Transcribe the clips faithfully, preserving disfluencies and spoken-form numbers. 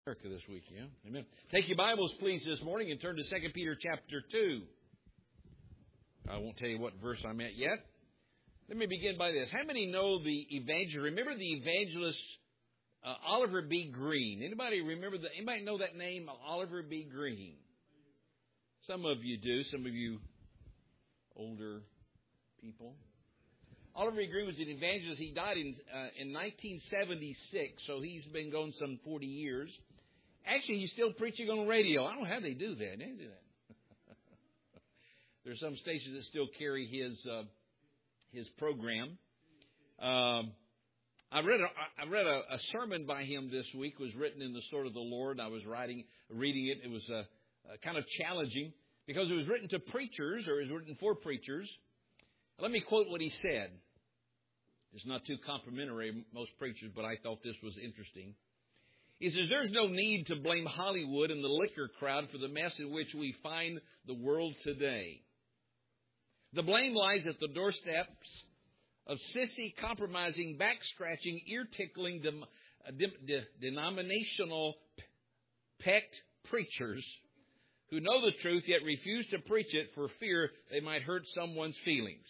America this week, yeah? Amen. Take your Bibles, please, this morning and turn to Second Peter chapter two. I won't tell you what verse I'm at yet. Let me begin by this. How many know the evangelist? Remember the evangelist uh, Oliver B. Green? Anybody remember the? Anybody know that name, Oliver B. Green? Some of you do. Some of you older people. Oliver B. Green was an evangelist. He died in uh, in nineteen seventy-six, so he's been gone some forty years. Actually, he's still preaching on radio. I don't know how they do that. They do that. There are some stations that still carry his uh, his program. Um, I read a, I read a, a sermon by him this week. It was written in the Sword of the Lord. I was writing reading it. It was uh, uh, kind of challenging because it was written to preachers, or it was written for preachers. Let me quote what he said. It's not too complimentary, most preachers, but I thought this was interesting. He says, there's no need to blame Hollywood and the liquor crowd for the mess in which we find the world today. The blame lies at the doorsteps of sissy, compromising, back-scratching, ear-tickling, dem- de- de- denominational pecked preachers who know the truth yet refuse to preach it for fear they might hurt someone's feelings.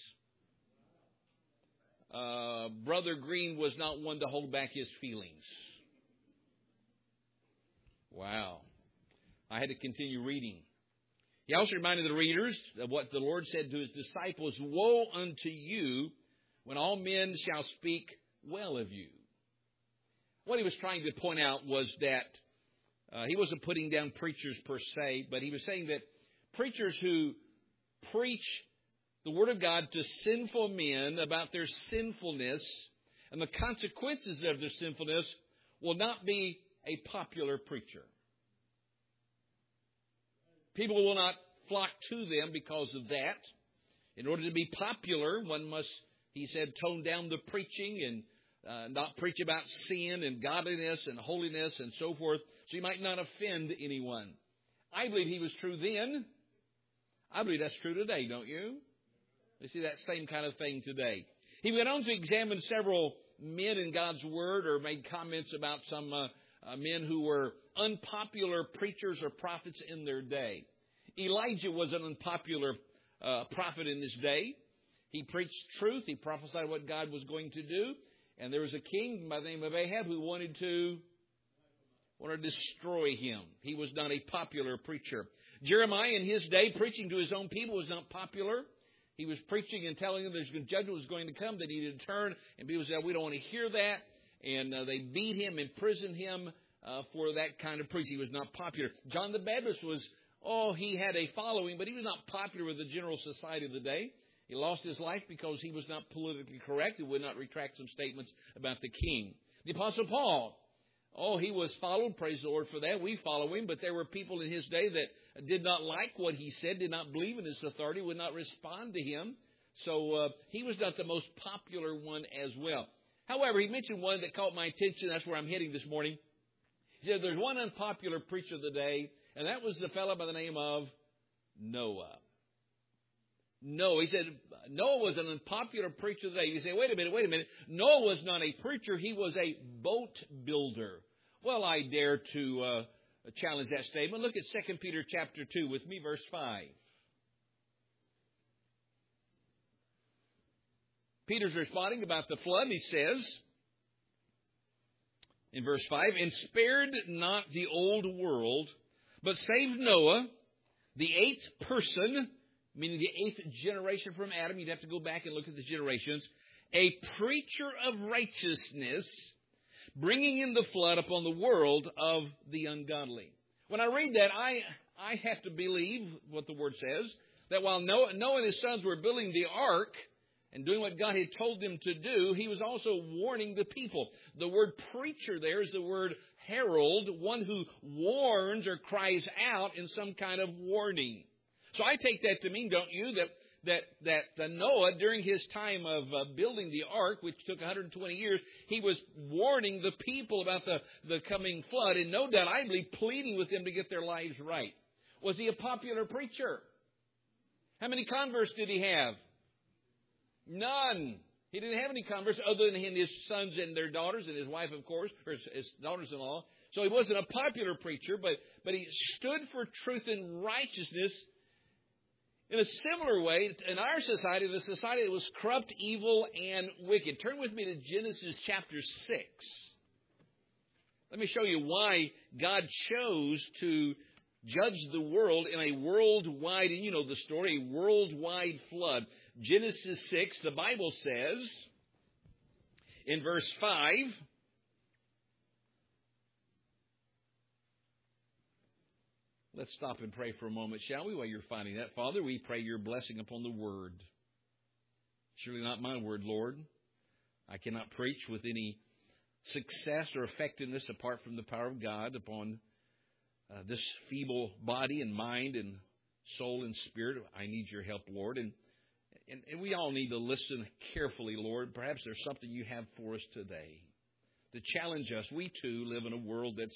Uh, Brother Green was not one to hold back his feelings. Wow. I had to continue reading. He also reminded the readers of what the Lord said to his disciples, woe unto you when all men shall speak well of you. What he was trying to point out was that uh, he wasn't putting down preachers per se, but he was saying that preachers who preach the Word of God to sinful men about their sinfulness and the consequences of their sinfulness will not be a popular preacher. People will not flock to them because of that. In order to be popular, one must, he said, tone down the preaching and uh, not preach about sin and godliness and holiness and so forth, so you might not offend anyone. I believe he was true then. I believe that's true today, don't you? We see that same kind of thing today. He went on to examine several men in God's Word, or made comments about some uh, uh, men who were unpopular preachers or prophets in their day. Elijah was an unpopular uh, prophet in his day. He preached truth. He prophesied what God was going to do. And there was a king by the name of Ahab who wanted to, wanted to destroy him. He was not a popular preacher. Jeremiah in his day, preaching to his own people, was not popular. He was preaching and telling them there's judgment was going to come, that he needed to turn. And people said, we don't want to hear that. And uh, they beat him, imprisoned him uh, for that kind of preaching. He was not popular. John the Baptist was, oh, he had a following, but he was not popular with the general society of the day. He lost his life because he was not politically correct. He would not retract some statements about the king. The Apostle Paul, oh, he was followed. Praise the Lord for that. We follow him. But there were people in his day that did not like what he said, did not believe in his authority, would not respond to him. So uh, he was not the most popular one as well. However, he mentioned one that caught my attention. That's where I'm heading this morning. He said there's one unpopular preacher of the day, and that was the fellow by the name of Noah. Noah. He said Noah was an unpopular preacher of the day. You say, wait a minute, wait a minute. Noah was not a preacher. He was a boat builder. Well, I dare to uh, challenge that statement. Look at Second Peter chapter two with me, verse five. Peter's responding about the flood. He says in verse five, and spared not the old world, but saved Noah, the eighth person, meaning the eighth generation from Adam. You'd have to go back and look at the generations. A preacher of righteousness, bringing in the flood upon the world of the ungodly. When I read that, I I have to believe what the Word says, that while Noah, Noah and his sons were building the ark and doing what God had told them to do, he was also warning the people. The word preacher there is the word herald, one who warns or cries out in some kind of warning. So I take that to mean, don't you, that that that uh, Noah, during his time of uh, building the ark, which took one hundred twenty years, he was warning the people about the, the coming flood, and no doubt, I believe, pleading with them to get their lives right. Was he a popular preacher? How many converts did he have? None. He didn't have any converts other than his sons and their daughters, and his wife, of course, or his daughters-in-law. So he wasn't a popular preacher, but, but he stood for truth and righteousness in a similar way in our society, the society that was corrupt, evil, and wicked. Turn with me to Genesis chapter six. Let me show you why God chose to judge the world in a worldwide, and you know the story, a worldwide flood. Genesis six, the Bible says in verse five, let's stop and pray for a moment, shall we, while you're finding that. Father, we pray your blessing upon the Word. Surely not my word, Lord. I cannot preach with any success or effectiveness apart from the power of God upon uh, this feeble body and mind and soul and spirit. I need your help, Lord. And, and, and we all need to listen carefully, Lord. Perhaps there's something you have for us today to challenge us. We, too, live in a world that's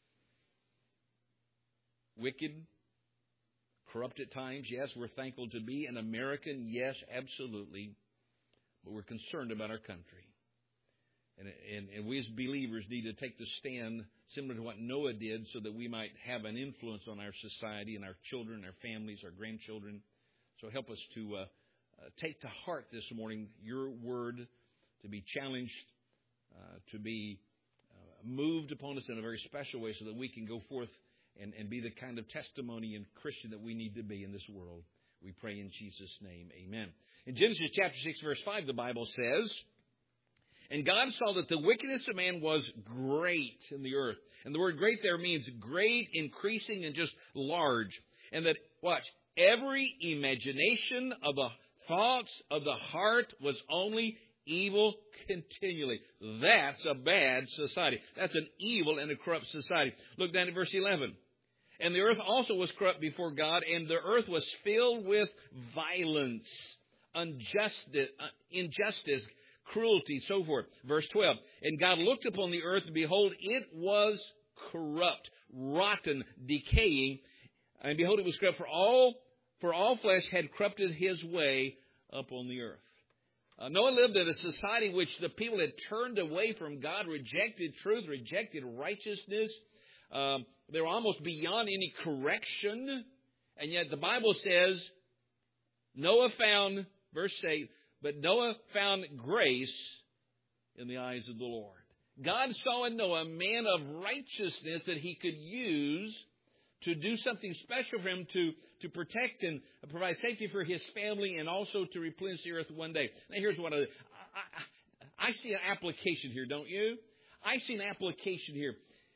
wicked, corrupt at times. Yes, we're thankful to be an American. Yes, absolutely. But we're concerned about our country. And, and, and we as believers need to take the stand similar to what Noah did so that we might have an influence on our society and our children, our families, our grandchildren. So help us to uh, uh, take to heart this morning your word, to be challenged, uh, to be uh, moved upon us in a very special way so that we can go forth and, and be the kind of testimony and Christian that we need to be in this world. We pray in Jesus' name, amen. In Genesis chapter six, verse five, the Bible says, and God saw that the wickedness of man was great in the earth. And the word great there means great, increasing, and just large. And that, watch, every imagination of the thoughts of the heart was only evil continually. That's a bad society. That's an evil and a corrupt society. Look down at verse eleven. And the earth also was corrupt before God, and the earth was filled with violence, injustice, injustice, cruelty, so forth. Verse twelve. And God looked upon the earth, and behold, it was corrupt, rotten, decaying. And behold, it was corrupt, for all, for all flesh had corrupted his way upon the earth. Uh, Noah lived in a society which the people had turned away from God, rejected truth, rejected righteousness. Um, they were almost beyond any correction. And yet the Bible says, Noah found, verse eight, but Noah found grace in the eyes of the Lord. God saw in Noah a man of righteousness that he could use to do something special for him to, to protect and provide safety for his family and also to replenish the earth one day. Now here's what I, I, I, I see an application here, don't you? I see an application here.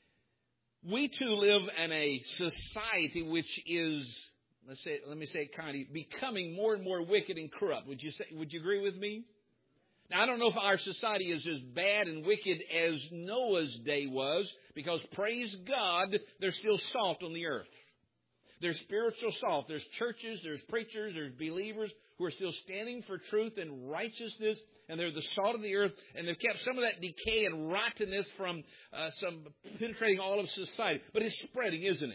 We too live in a society which is, let's say, let me say it kindly, becoming more and more wicked and corrupt. Would you say? Would you agree with me? Now, I don't know if our society is as bad and wicked as Noah's day was, because praise God, there's still salt on the earth. There's spiritual salt. There's churches, there's preachers, there's believers who are still standing for truth and righteousness, and they're the salt of the earth, and they've kept some of that decay and rottenness from uh, some penetrating all of society. But it's spreading, isn't it?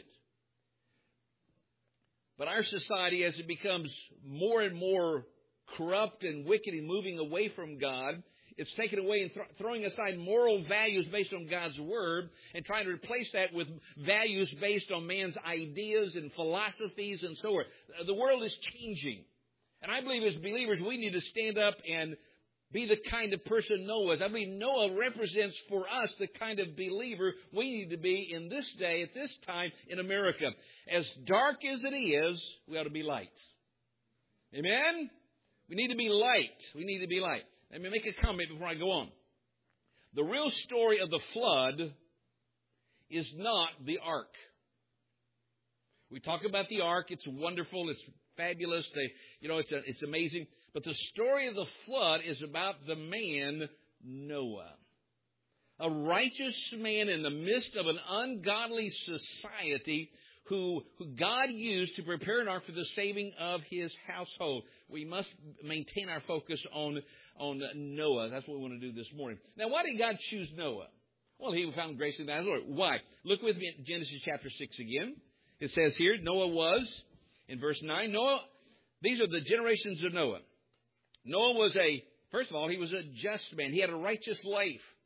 But our society, as it becomes more and more corrupt and wicked and moving away from God, it's taken away and th- throwing aside moral values based on God's Word and trying to replace that with values based on man's ideas and philosophies and so forth. The world is changing. And I believe as believers we need to stand up and be the kind of person Noah is. I believe Noah represents for us the kind of believer we need to be in this day, at this time in America. As dark as it is, we ought to be light. Amen? We need to be light. We need to be light. Let me make a comment before I go on. The real story of the flood is not the ark. We talk about the ark. It's wonderful. It's fabulous. They, you know, it's a, it's amazing. But the story of the flood is about the man Noah. A righteous man in the midst of an ungodly society who, who God used to prepare an ark for the saving of his household. We must maintain our focus on, on Noah. That's what we want to do this morning. Now, why did God choose Noah? Well, he found grace in the eyes of the Lord. Why? Look with me at Genesis chapter six again. It says here, Noah was, in verse nine, Noah, these are the generations of Noah. Noah was a, first of all, he was a just man. He had a righteous life.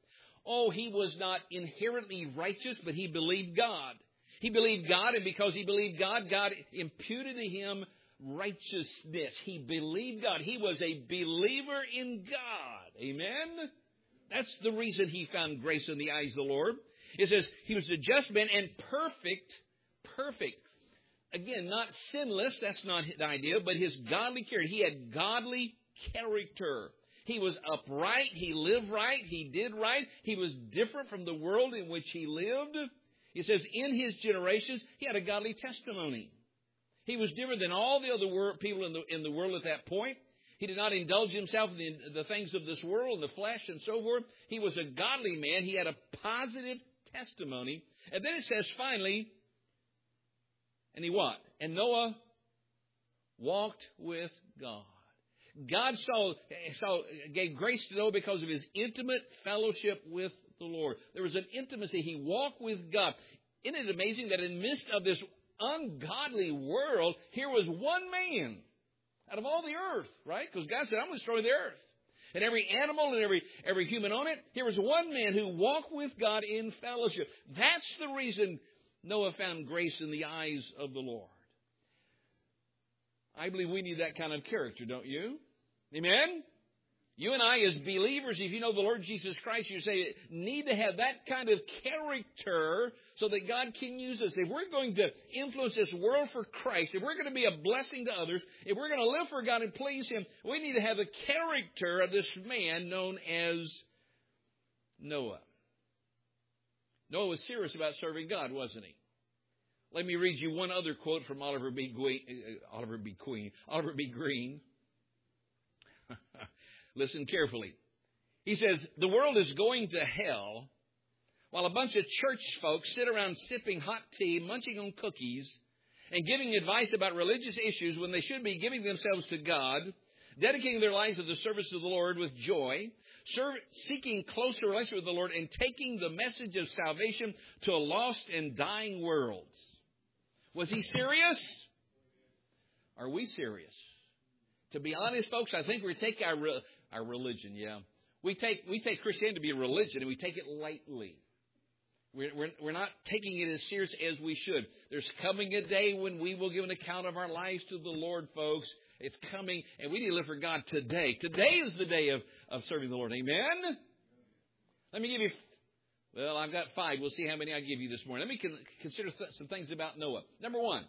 Oh, he was not inherently righteous, but he believed God. He believed God, and because he believed God, God imputed to him righteousness. He believed God. He was a believer in God. Amen? That's the reason he found grace in the eyes of the Lord. It says he was a just man and perfect, perfect. Again, not sinless, that's not the idea, but his godly character. He had godly character. He was upright. He lived right. He did right. He was different from the world in which he lived. It says in his generations, he had a godly testimony. He was different than all the other world, people in the, in the world at that point. He did not indulge himself in the, the things of this world and the flesh and so forth. He was a godly man. He had a positive testimony. And then it says finally, and he what? And Noah walked with God. God saw, saw, gave grace to Noah because of his intimate fellowship with the Lord. There was an intimacy. He walked with God. Isn't it amazing that in the midst of this ungodly world, here was one man out of all the earth, right? Because God said, I'm going to destroy the earth. And every animal and every, every human on it, here was one man who walked with God in fellowship. That's the reason Noah found grace in the eyes of the Lord. I believe we need that kind of character, don't you? Amen? You and I as believers, if you know the Lord Jesus Christ, you say, need to have that kind of character so that God can use us. If we're going to influence this world for Christ, if we're going to be a blessing to others, if we're going to live for God and please Him, we need to have the character of this man known as Noah. Noah was serious about serving God, wasn't he? Let me read you one other quote from Oliver B. Queen. Uh, Oliver B. Queen. Oliver B. Green. Listen carefully. He says, the world is going to hell while a bunch of church folks sit around sipping hot tea, munching on cookies, and giving advice about religious issues when they should be giving themselves to God, dedicating their lives to the service of the Lord with joy, serve, seeking closer relationship with the Lord, and taking the message of salvation to a lost and dying world. Was he serious? Are we serious? To be honest, folks, I think we take our our religion, yeah. We take we take Christianity to be a religion, and we take it lightly. We're, we're, we're not taking it as serious as we should. There's coming a day when we will give an account of our lives to the Lord, folks. It's coming, and we need to live for God today. Today is the day of, of serving the Lord. Amen? Let me give you, well, I've got five. We'll see how many I give you this morning. Let me con- consider th- some things about Noah. Number one,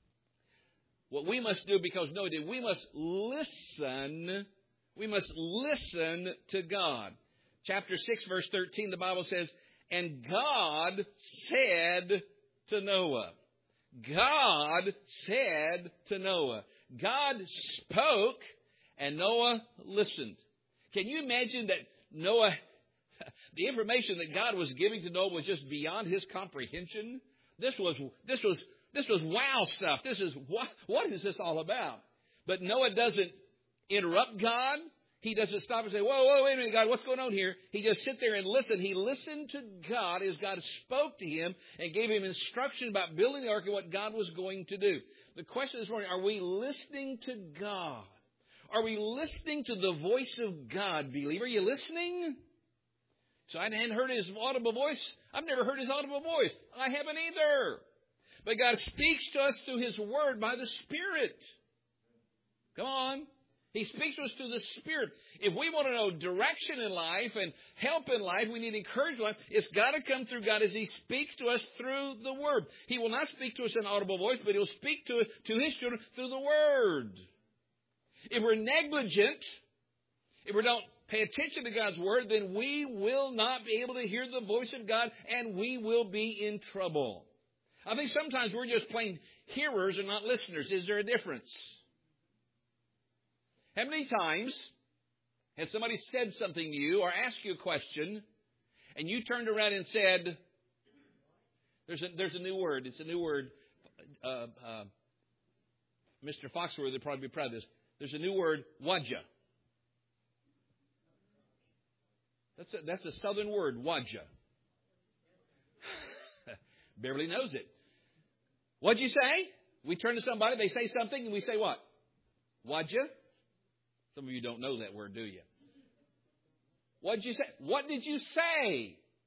what we must do because Noah did, we must listen. We must listen to God. Chapter six, verse thirteen, the Bible says, and God said to Noah. God said to Noah. God spoke, and Noah listened. Can you imagine that Noah, the information that God was giving to Noah was just beyond his comprehension? This was this was this was wow stuff. This is what what is this all about? But Noah doesn't interrupt God. He doesn't stop and say, whoa, whoa, wait a minute, God, what's going on here? He just sit there and listen. He listened to God as God spoke to him and gave him instruction about building the ark and what God was going to do. The question this morning, are we listening to God? Are we listening to the voice of God, believer? Are you listening? So I hadn't heard his audible voice. I've never heard his audible voice. I haven't either. But God speaks to us through His Word by the Spirit. Come on. He speaks to us through the Spirit. If we want to know direction in life and help in life, we need encouragement in life. It's got to come through God as He speaks to us through the Word. He will not speak to us in an audible voice, but He'll speak to, to His children through the Word. If we're negligent, if we don't pay attention to God's Word, then we will not be able to hear the voice of God, and we will be in trouble. I think sometimes we're just plain hearers and not listeners. Is there a difference? How many times has somebody said something to you or asked you a question, and you turned around and said, there's a, there's a new word. It's a new word. Uh, uh, Mister Foxworth would probably be proud of this. There's a new word, wajah. That's a, that's a southern word, wajah. Beverly knows it. What'd you say? We turn to somebody, they say something, and we say what? Wajah? Some of you don't know that word, do you? What did you say? What did you say?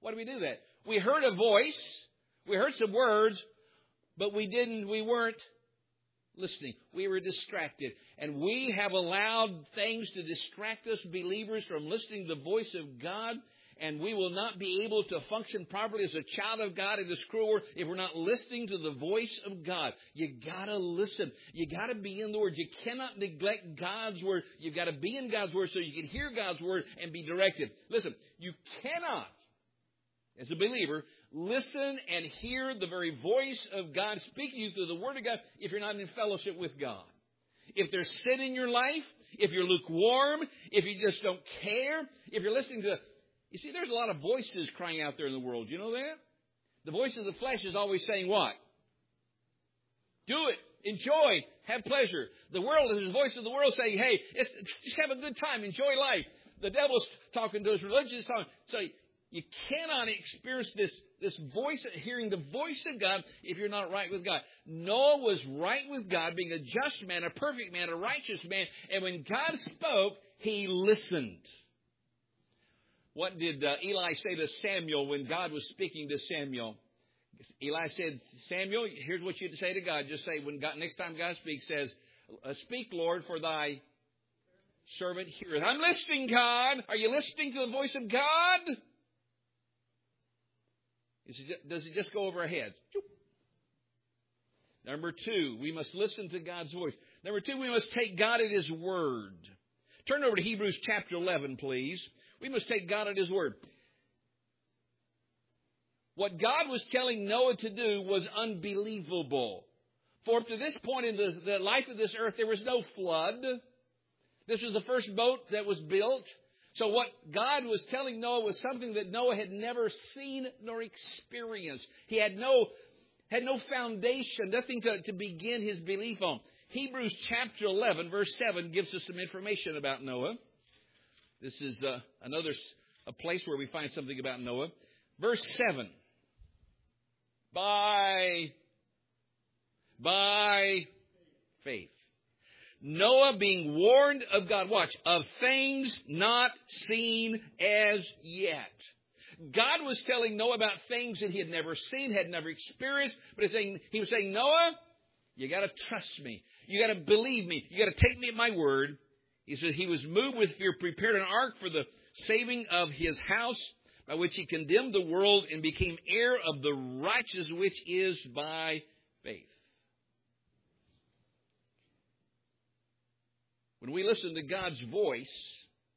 Why do we do that? We heard a voice. We heard some words, but we didn't, we weren't listening. We were distracted. And we have allowed things to distract us, believers, from listening to the voice of God. And we will not be able to function properly as a child of God in this cruel world if we're not listening to the voice of God. You gotta listen. You gotta be in the Word. You cannot neglect God's Word. You've got to be in God's Word so you can hear God's Word and be directed. Listen, you cannot, as a believer, listen and hear the very voice of God speaking to you through the Word of God if you're not in fellowship with God. If there's sin in your life, if you're lukewarm, if you just don't care, if you're listening to... You see, there's a lot of voices crying out there in the world. You know that? The voice of the flesh is always saying what? Do it. Enjoy. Have pleasure. The world is the voice of the world saying, hey, it's, just have a good time. Enjoy life. The devil's talking to us. Religion is talking. So you cannot experience this, this voice, hearing the voice of God if you're not right with God. Noah was right with God, being a just man, a perfect man, a righteous man. And when God spoke, he listened. What did uh, Eli say to Samuel when God was speaking to Samuel? Eli said, Samuel, here's what you say to God. Just say, when God, next time God speaks, says, speak, Lord, for thy servant heareth. I'm listening, God. Are you listening to the voice of God? Does it just go over our heads? Number two, we must listen to God's voice. Number two, we must take God at His word. Turn over to Hebrews chapter eleven, please. We must take God at His word. What God was telling Noah to do was unbelievable. For up to this point in the, the life of this earth, there was no flood. This was the first boat that was built. So what God was telling Noah was something that Noah had never seen nor experienced. He had no, had no foundation, nothing to, to begin his belief on. Hebrews chapter eleven, verse seven, gives us some information about Noah. This is uh, another a place where we find something about Noah. Verse seven. By, by faith. Noah being warned of God, watch, of things not seen as yet. God was telling Noah about things that he had never seen, had never experienced. But he's saying, he was saying, Noah, you got to trust me. You got to believe me. You got to take me at my word. He said he was moved with fear, prepared an ark for the saving of his house, by which he condemned the world and became heir of the righteousness which is by faith. When we listen to God's voice,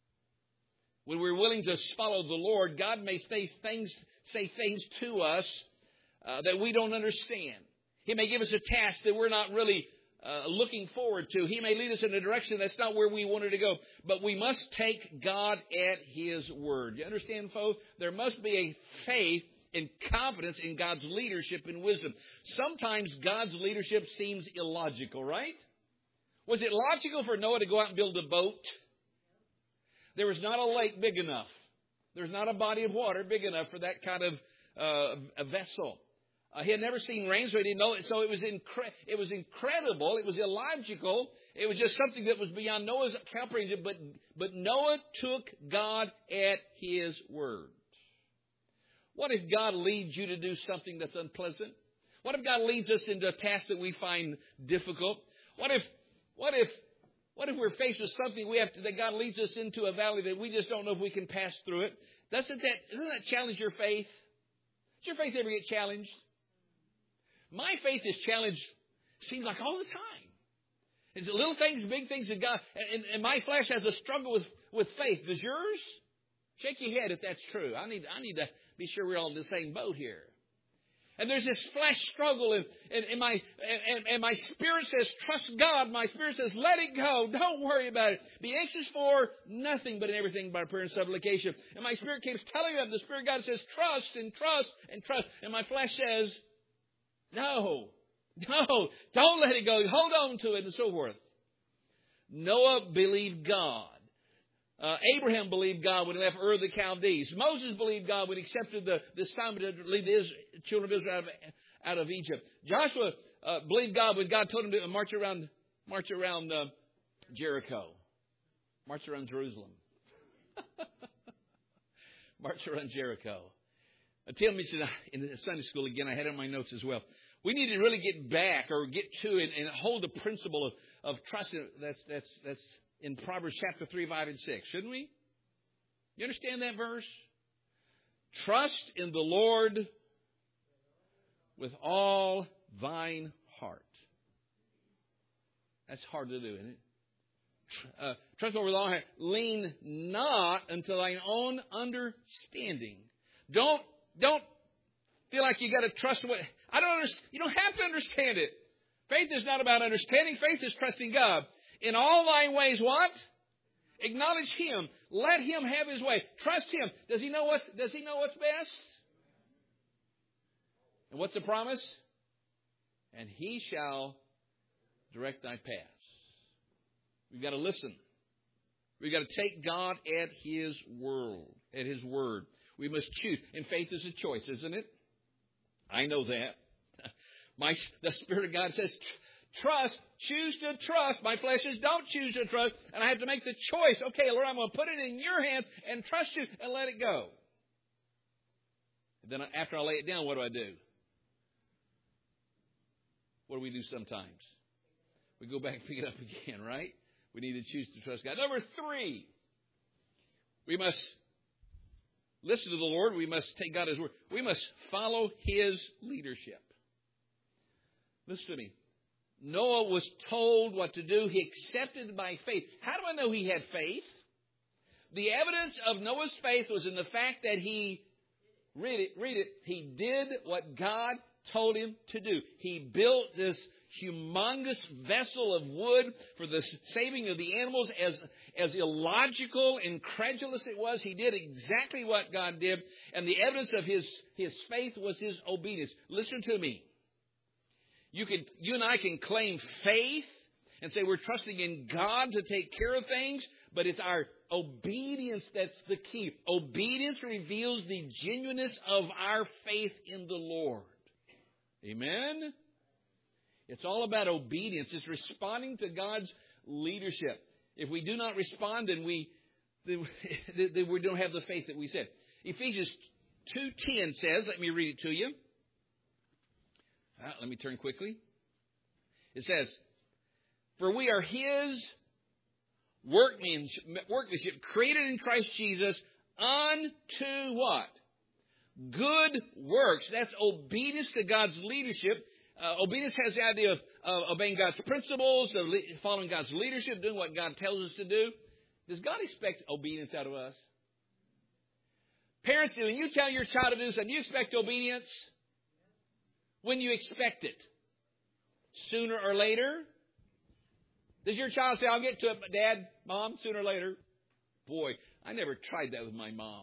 when we're willing to follow the Lord, God may say things, say things to us uh, that we don't understand. He may give us a task that we're not really uh, looking forward to. He may lead us in a direction that's not where we wanted to go. But we must take God at His word. You understand, folks? There must be a faith and confidence in God's leadership and wisdom. Sometimes God's leadership seems illogical, right? Was it logical for Noah to go out and build a boat? There was not a lake big enough. There's not a body of water big enough for that kind of uh, a vessel. Uh, he had never seen rain, so he didn't know it. So it was incre- it was incredible. It was illogical. It was just something that was beyond Noah's comprehension. But, but Noah took God at His word. What if God leads you to do something that's unpleasant? What if God leads us into a task that we find difficult? What if, what if, what if we're faced with something we have to, that God leads us into a valley that we just don't know if we can pass through it? Doesn't that, doesn't that challenge your faith? Does your faith ever get challenged? My faith is challenged, seems like all the time. It's little things, big things that God, and, and my flesh has a struggle with, with faith. Does yours? Shake your head if that's true. I need, I need to be sure we're all in the same boat here. And there's this flesh struggle, and, and, and, my, and, and my spirit says, trust God. My spirit says, let it go. Don't worry about it. Be anxious for nothing, but in everything by prayer and supplication. And my spirit keeps telling them, the Spirit of God says, trust and trust and trust. And my flesh says, no, no, don't let it go. Hold on to it and so forth. Noah believed God. Uh, Abraham believed God when he left Ur of the Chaldees. Moses believed God when he accepted the, the assignment to lead the Israel, children of Israel out of, out of Egypt. Joshua uh, believed God when God told him to march around, march around uh, Jericho, march around Jerusalem, march around Jericho. Tim mentioned in the Sunday school again, I had it in my notes as well. We need to really get back or get to it and hold the principle of, of trust. That's, that's, that's in Proverbs chapter three, five, and six. Shouldn't we? You understand that verse? Trust in the Lord with all thine heart. That's hard to do, isn't it? Uh, trust the Lord with all heart. Lean not unto thine own understanding. Don't don't feel like you got to trust what I don't understand. You don't have to understand it. Faith is not about understanding. Faith is trusting God. In all thy ways, what? Acknowledge Him. Let Him have His way. Trust Him. Does He know what? Does He know what's best? And what's the promise? And He shall direct thy paths. We've got to listen. We've got to take God at His word. At His word. We must choose. And faith is a choice, isn't it? I know that. My the Spirit of God says, trust. Choose to trust. My flesh says, don't choose to trust. And I have to make the choice. Okay, Lord, I'm going to put it in your hands and trust you and let it go. And then after I lay it down, what do I do? What do we do sometimes? We go back and pick it up again, right? We need to choose to trust God. Number three, we must listen to the Lord. We must take God at His word. We must follow His leadership. Listen to me. Noah was told what to do. He accepted by faith. How do I know he had faith? The evidence of Noah's faith was in the fact that he, read it, read it, he did what God told him to do. He built this humongous vessel of wood for the saving of the animals. As, as illogical, incredulous it was, he did exactly what God did. And the evidence of his, his faith was his obedience. Listen to me. You can, you and I can claim faith and say we're trusting in God to take care of things, but it's our obedience that's the key. Obedience reveals the genuineness of our faith in the Lord. Amen? It's all about obedience. It's responding to God's leadership. If we do not respond, then we, then we don't have the faith that we said. Ephesians two ten says, let me read it to you. Uh, let me turn quickly. It says, for we are His workmanship, workmanship created in Christ Jesus unto what? Good works. That's obedience to God's leadership. Uh, obedience has the idea of uh, obeying God's principles, of le- following God's leadership, doing what God tells us to do. Does God expect obedience out of us? Parents, when you tell your child to do something, you expect obedience? When you expect it? Sooner or later? Does your child say, I'll get to it, Dad, Mom, sooner or later? Boy, I never tried that with my mom.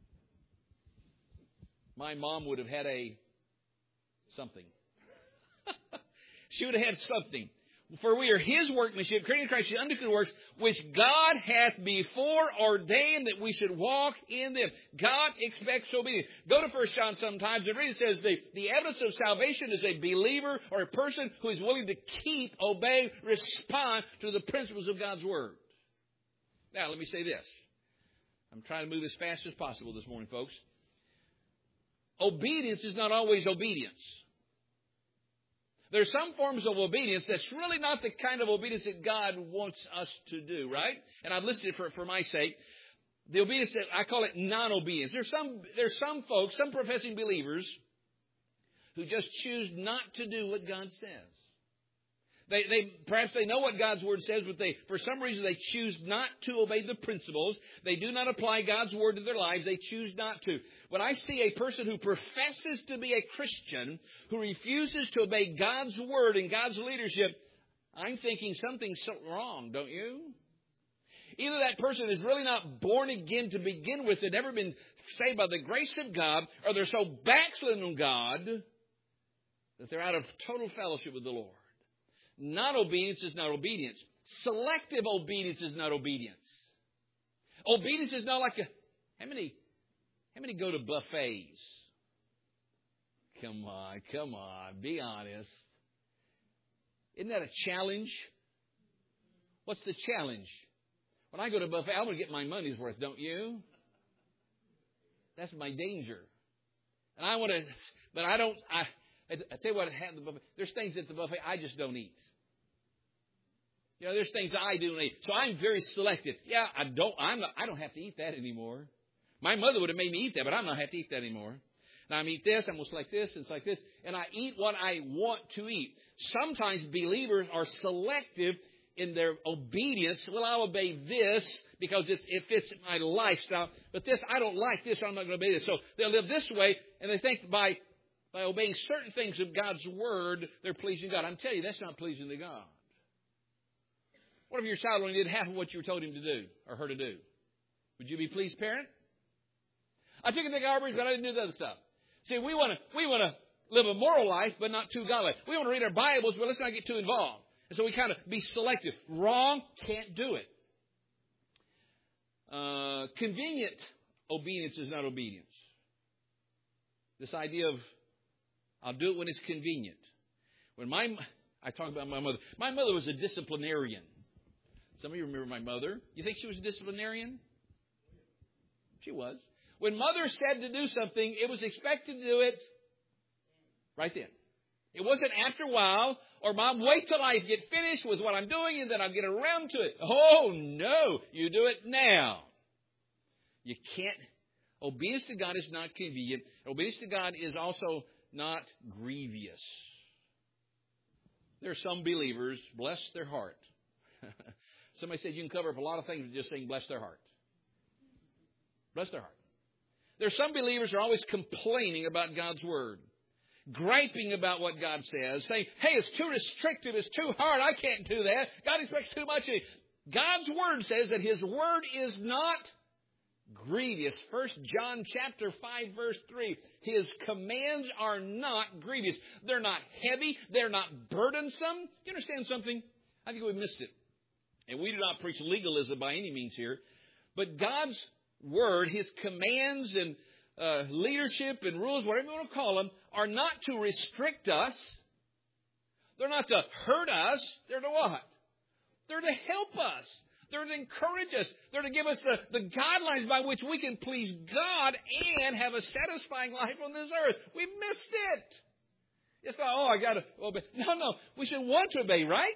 My mom would have had a something. She would have had something. For we are His workmanship, created in Christ unto good works, which God hath before ordained that we should walk in them. God expects obedience. Go to First John sometimes and read. It says the, the evidence of salvation is a believer or a person who is willing to keep, obey, respond to the principles of God's Word. Now, let me say this. I'm trying to move as fast as possible this morning, folks. Obedience is not always obedience. There's some forms of obedience that's really not the kind of obedience that God wants us to do, right? And I've listed it for, for my sake. The obedience that I call it non-obedience. There's some, there's some folks, some professing believers who just choose not to do what God says. They, they, perhaps they know what God's Word says, but they, for some reason, they choose not to obey the principles. They do not apply God's Word to their lives. They choose not to. When I see a person who professes to be a Christian, who refuses to obey God's Word and God's leadership, I'm thinking something's wrong, don't you? Either that person is really not born again to begin with, they've never been saved by the grace of God, or they're so backslidden on God that they're out of total fellowship with the Lord. Non-obedience is not obedience. Selective obedience is not obedience. Obedience is not like a... How many, how many go to buffets? Come on, come on, be honest. Isn't that a challenge? What's the challenge? When I go to a buffet, I'm going to get my money's worth, don't you? That's my danger. And I want to, but I don't, I, I tell you what, at the buffet, there's things at the buffet I just don't eat. You know, there's things I do not eat. So I'm very selective. Yeah, I don't, I'm not, I don't have to eat that anymore. My mother would have made me eat that, but I'm not have to eat that anymore. Now, I'm eat this, I'm going to select this, and select this, and I eat what I want to eat. Sometimes believers are selective in their obedience. Well, I'll obey this because it's, it fits my lifestyle, but this, I don't like this, so I'm not going to obey this. So they'll live this way, and they think by, by obeying certain things of God's Word, they're pleasing God. I'm telling you, that's not pleasing to God. What if your child only did half of what you were told him to do or her to do? Would you be pleased, parent? I took it to the garbage, but I didn't do the other stuff. See, we want to we want to live a moral life, but not too godly. We want to read our Bibles, but let's not get too involved. And so we kind of be selective. Wrong, can't do it. Uh, convenient obedience is not obedience. This idea of I'll do it when it's convenient. When my I talk about my mother. My mother was a disciplinarian. Some of you remember my mother. You think she was a disciplinarian? She was. When mother said to do something, it was expected to do it right then. It wasn't after a while, or Mom, wait till I get finished with what I'm doing and then I'll get around to it. Oh, no. You do it now. You can't. Obedience to God is not convenient. Obedience to God is also not grievous. There are some believers, bless their heart. Somebody said you can cover up a lot of things with just saying bless their heart. Bless their heart. There are some believers who are always complaining about God's Word, griping about what God says, saying, hey, it's too restrictive, it's too hard, I can't do that. God expects too much of me. God's Word says that His Word is not grievous. First John chapter five, verse three. His commands are not grievous. They're not heavy. They're not burdensome. You understand something? I think we missed it. And we do not preach legalism by any means here. But God's Word, His commands and uh, leadership and rules, whatever you want to call them, are not to restrict us. They're not to hurt us. They're to what? They're to help us. They're to encourage us. They're to give us the, the guidelines by which we can please God and have a satisfying life on this earth. We missed it. It's not, oh, I got to obey. No, no. We should want to obey, right?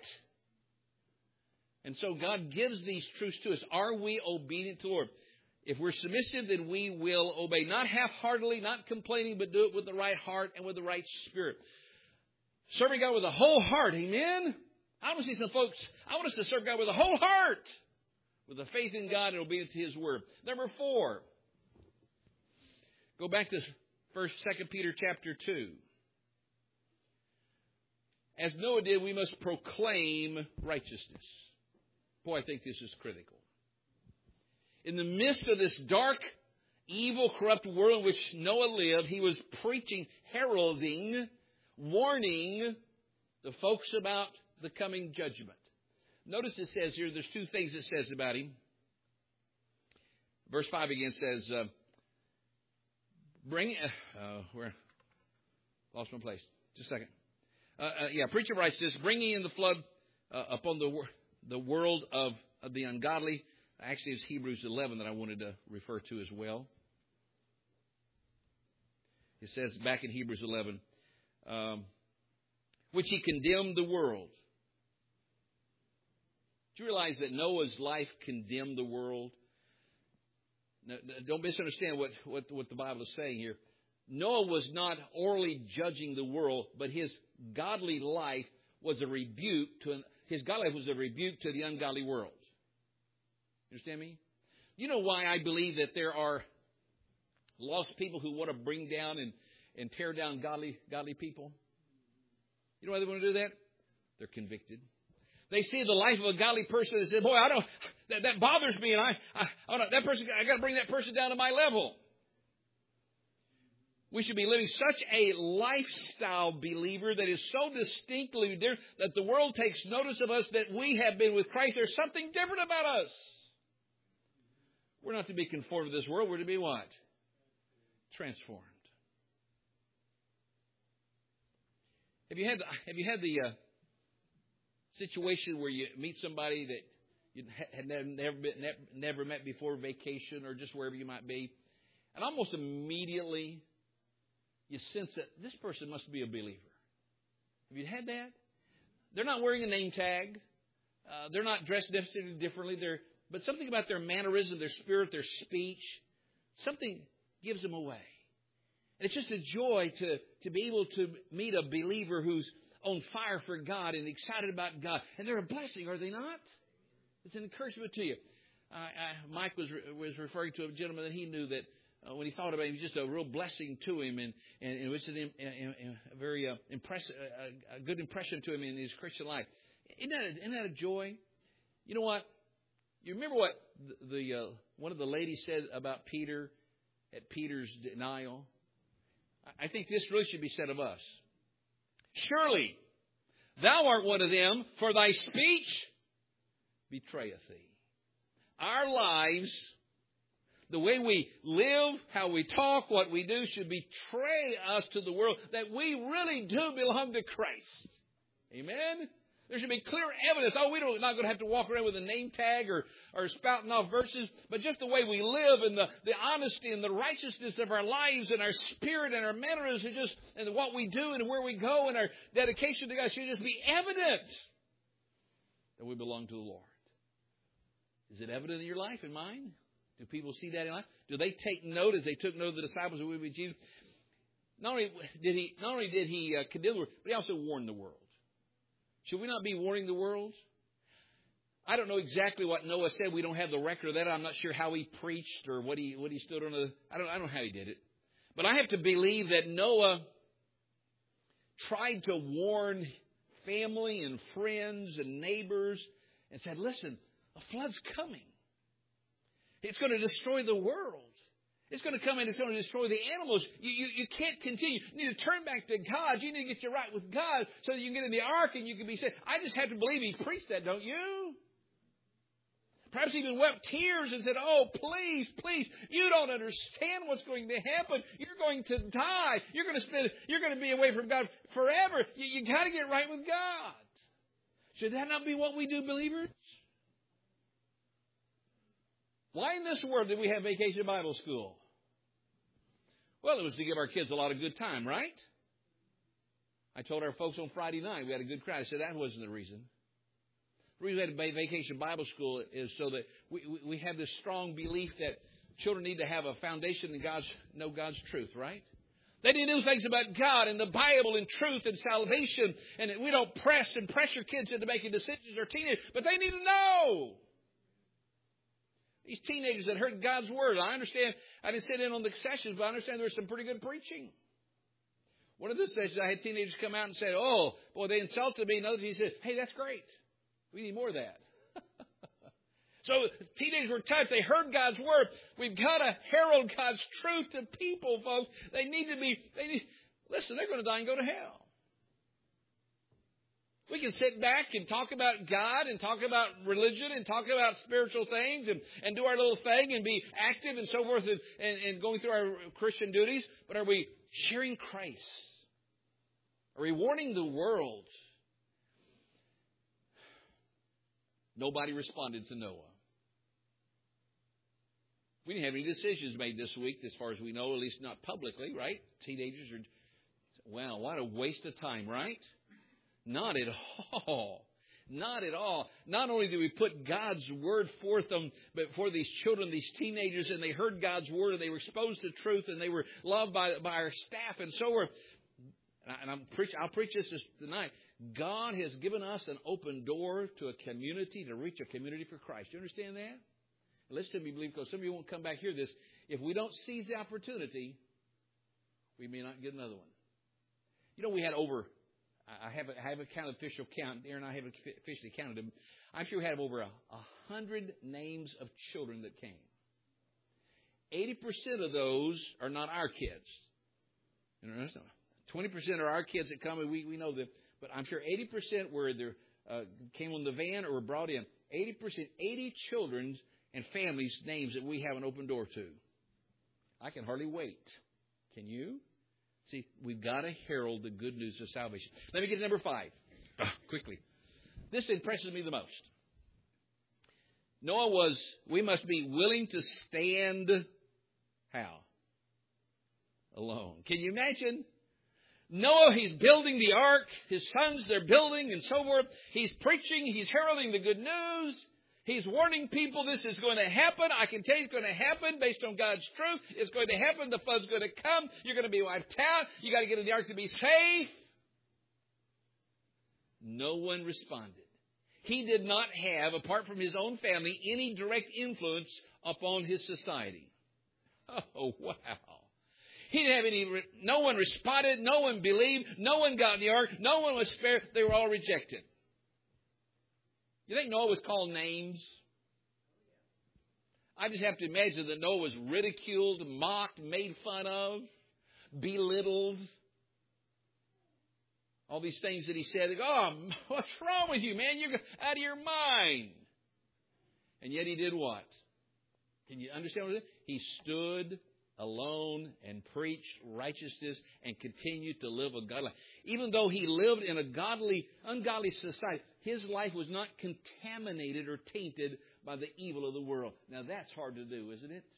And so God gives these truths to us. Are we obedient to the Lord? If we're submissive, then we will obey. Not half-heartedly, not complaining, but do it with the right heart and with the right spirit. Serving God with a whole heart. Amen? I want to see some folks, I want us to serve God with a whole heart. With a faith in God and obedience to His Word. Number four. Go back to First, Second Peter chapter two. As Noah did, we must proclaim righteousness. Boy, I think this is critical. In the midst of this dark, evil, corrupt world in which Noah lived, he was preaching, heralding, warning the folks about the coming judgment. Notice it says here, there's two things it says about him. Verse five again says, uh, bring, uh, where, lost my place. Just a second. Uh, uh, yeah, preach of righteousness, bringing in the flood uh, upon the the world of, of the ungodly. Actually, it's Hebrews eleven that I wanted to refer to as well. It says back in Hebrews eleven, um, which He condemned the world. Do you realize that Noah's life condemned the world? Now, don't misunderstand what, what, what the Bible is saying here. Noah was not orally judging the world, but his godly life was a rebuke to an, his godly life was a rebuke to the ungodly world. You understand me? You know why I believe that there are lost people who want to bring down and, and tear down godly godly people? You know why they want to do that? They're convicted. They see the life of a godly person and say, boy, I don't, that, that bothers me, and I, I, I don't, that person, I got to bring that person down to my level. We should be living such a lifestyle, believer, that is so distinctly different that the world takes notice of us that we have been with Christ. There's something different about us. We're not to be conformed to this world. We're to be what? Transformed. Have you had, have you had the uh, situation where you meet somebody that you had never, been, never met before, vacation or just wherever you might be, and almost immediately you sense that this person must be a believer. Have you had that? They're not wearing a name tag. Uh, they're not dressed necessarily differently. They're, but something about their mannerism, their spirit, their speech, something gives them away. And it's just a joy to, to be able to meet a believer who's on fire for God and excited about God. And they're a blessing, are they not? It's an encouragement to you. Uh, I, Mike was was referring to a gentleman that he knew that uh, when he thought about him, he was just a real blessing to him, and, and it was an, a, a very uh, impressive, a, a good impression to him in his Christian life. Isn't that a, isn't that a joy? You know what? You remember what the, the uh, one of the ladies said about Peter at Peter's denial? I think this really should be said of us. Surely thou art one of them, for thy speech betrayeth thee. Our lives, the way we live, how we talk, what we do, should betray us to the world that we really do belong to Christ. Amen? There should be clear evidence. Oh, we don't, we're not going to have to walk around with a name tag or, or spouting off verses, but just the way we live and the, the honesty and the righteousness of our lives and our spirit and our manners and just and what we do and where we go and our dedication to God should just be evident that we belong to the Lord. Is it evident in your life and mine? Do people see that in life? Do they take note as they took note of the disciples who were with Jesus? Not only did he, not only did he uh, condemn the world, but he also warned the world. Should we not be warning the world? I don't know exactly what Noah said. We don't have the record of that. I'm not sure how he preached or what he what he stood on. A, I don't I don't know how he did it. But I have to believe that Noah tried to warn family and friends and neighbors and said, listen, a flood's coming. It's going to destroy the world. It's going to come in. It's going to destroy the animals. You, you, you can't continue. You need to turn back to God. You need to get you right with God so that you can get in the ark and you can be saved. I just have to believe he preached that, don't you? Perhaps he even wept tears and said, oh, please, please, you don't understand what's going to happen. You're going to die. You're going to spend, you're going to be away from God forever. You, you got to get right with God. Should that not be what we do, believers? Why in this world did we have Vacation Bible School? Well, it was to give our kids a lot of good time, right? I told our folks on Friday night we had a good crowd. I said that wasn't the reason. The reason we had Vacation Bible School is so that we, we, we have this strong belief that children need to have a foundation in God's, know God's truth, right? They need to know things about God and the Bible and truth and salvation. And we don't press and pressure kids into making decisions or teenagers, but they need to know. These teenagers that heard God's word, I understand, I didn't sit in on the sessions, but I understand there was some pretty good preaching. One of the sessions, I had teenagers come out and say, oh, boy, they insulted me. Another he said, hey, that's great. We need more of that. So teenagers were touched. They heard God's word. We've got to herald God's truth to people, folks. They need to be, they need, listen, they're going to die and go to hell. We can sit back and talk about God and talk about religion and talk about spiritual things and, and do our little thing and be active and so forth and, and, and going through our Christian duties. But are we sharing Christ? Are we warning the world? Nobody responded to Noah. We didn't have any decisions made this week as far as we know, at least not publicly, right? Teenagers are, wow, what a waste of time, right? Not at all. Not at all. Not only did we put God's word forth them, but for these children, these teenagers, and they heard God's word and they were exposed to truth and they were loved by, by our staff and so forth. And I'm preach, I'll preach this tonight. God has given us an open door to a community, to reach a community for Christ. You understand that? Listen to me, believe, because some of you won't come back hear this. If we don't seize the opportunity, we may not get another one. You know, we had over... I haven't, I haven't counted official count. Aaron and I haven't officially counted them. I'm sure we have over a, a hundred names of children that came. Eighty percent of those are not our kids. Twenty percent are our kids that come, and we, we know them. But I'm sure eighty percent were either uh, came on the van or were brought in. Eighty percent, eighty children's and families' names that we have an open door to. I can hardly wait. Can you? See, we've got to herald the good news of salvation. Let me get to number five. Oh, quickly. This impresses me the most. Noah was, we must be willing to stand how? alone. Can you imagine? Noah, he's building the ark. His sons, they're building and so forth. He's preaching. He's heralding the good news. He's warning people this is going to happen. I can tell you it's going to happen based on God's truth. It's going to happen. The flood's going to come. You're going to be wiped out. You got to get in the ark to be safe. No one responded. He did not have, apart from his own family, any direct influence upon his society. Oh, wow. He didn't have any, no one responded, no one believed, no one got in the ark, no one was spared. They were all rejected. You think Noah was called names? I just have to imagine that Noah was ridiculed, mocked, made fun of, belittled. All these things that he said, they go, oh, what's wrong with you, man? You're out of your mind. And yet he did what? Can you understand what he did? He stood alone and preached righteousness and continued to live a godly life. Even though he lived in a godly, ungodly society, his life was not contaminated or tainted by the evil of the world. Now that's hard to do, isn't it?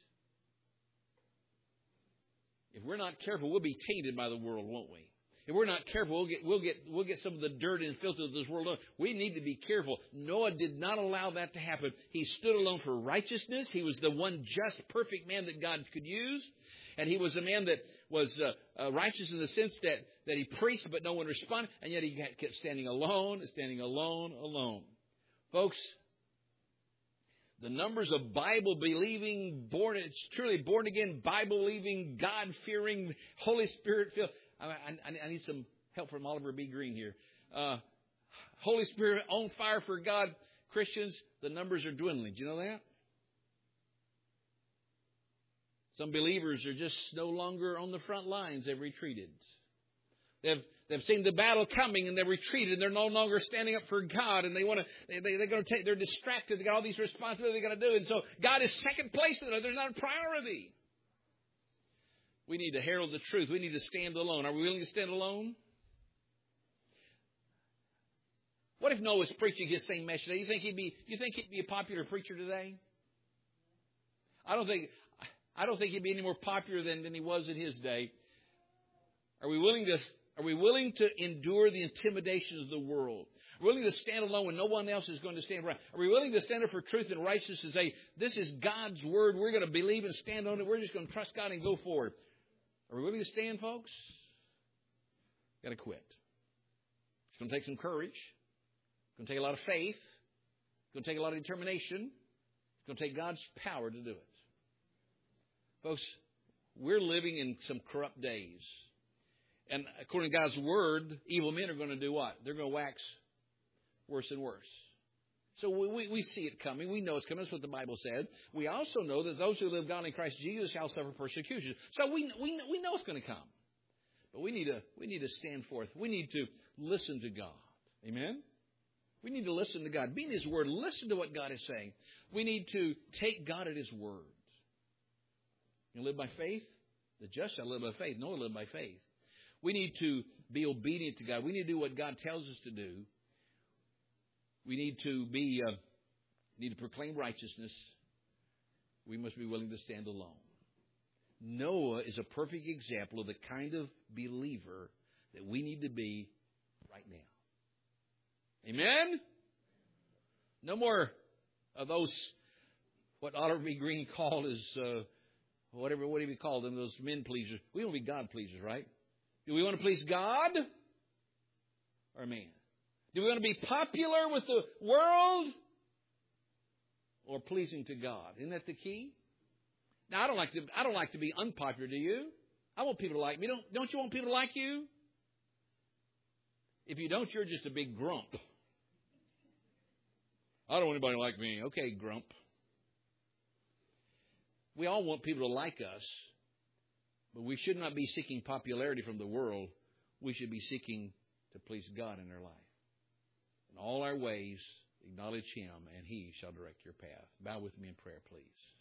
If we're not careful, we'll be tainted by the world, won't we? If we're not careful, we'll get, we'll get, we'll get some of the dirt and filth of this world. We need to be careful. Noah did not allow that to happen. He stood alone for righteousness. He was the one just, perfect man that God could use. And he was a man that was uh, uh, righteous in the sense that, that he preached, but no one responded. And yet he kept standing alone, standing alone, alone. Folks, the numbers of Bible-believing, born, it's truly born-again, Bible-believing, God-fearing, Holy Spirit-filled. I, I, I need some help from Oliver B. Green here. Uh, Holy Spirit on fire for God Christians, the numbers are dwindling. Do you know that? Some believers are just no longer on the front lines. They've retreated. They've they've seen the battle coming and they've retreated. And they're no longer standing up for God. And they want to. They, they, they're going to take. They're distracted. They got all these responsibilities they're going to do. And so God is second place to them. There's not a priority. We need to herald the truth. We need to stand alone. Are we willing to stand alone? What if Noah was preaching his same message today? You think he'd be? You think he'd be a popular preacher today? I don't think. I don't think he'd be any more popular than, than he was in his day. Are we willing to? Are we willing to endure the intimidations of the world? Are we willing to stand alone when no one else is going to stand around? Are we willing to stand up for truth and righteousness and say, "This is God's word. We're going to believe and stand on it. We're just going to trust God and go forward"? Are we willing to stand, folks? Got to quit. It's going to take some courage. It's going to take a lot of faith. It's going to take a lot of determination. It's going to take God's power to do it. Folks, we're living in some corrupt days. And according to God's word, evil men are going to do what? They're going to wax worse and worse. So we, we, we see it coming. We know it's coming. That's what the Bible said. We also know that those who live godly in Christ Jesus shall suffer persecution. So we, we, we know it's going to come. But we need to, we need to stand forth. We need to listen to God. Amen? We need to listen to God. Be in His Word. Listen to what God is saying. We need to take God at His Word. You live by faith? The just shall live by faith. No one live by faith. We need to be obedient to God. We need to do what God tells us to do. We need to be, uh, need to proclaim righteousness. We must be willing to stand alone. Noah is a perfect example of the kind of believer that we need to be right now. Amen? No more of those, what Oliver B. Green called as, uh, whatever, what do we call them, those men pleasers. We want to be God pleasers, right? Do we want to please God or man? Do we want to be popular with the world or pleasing to God? Isn't that the key? Now, I don't like to. I don't like to be unpopular. Do you? I want people to like me. Don't Don't you want people to like you? If you don't, you're just a big grump. I don't want anybody to like me. Okay, grump. We all want people to like us, but we should not be seeking popularity from the world. We should be seeking to please God in our life. In all our ways, acknowledge Him, and He shall direct your path. Bow with me in prayer, please.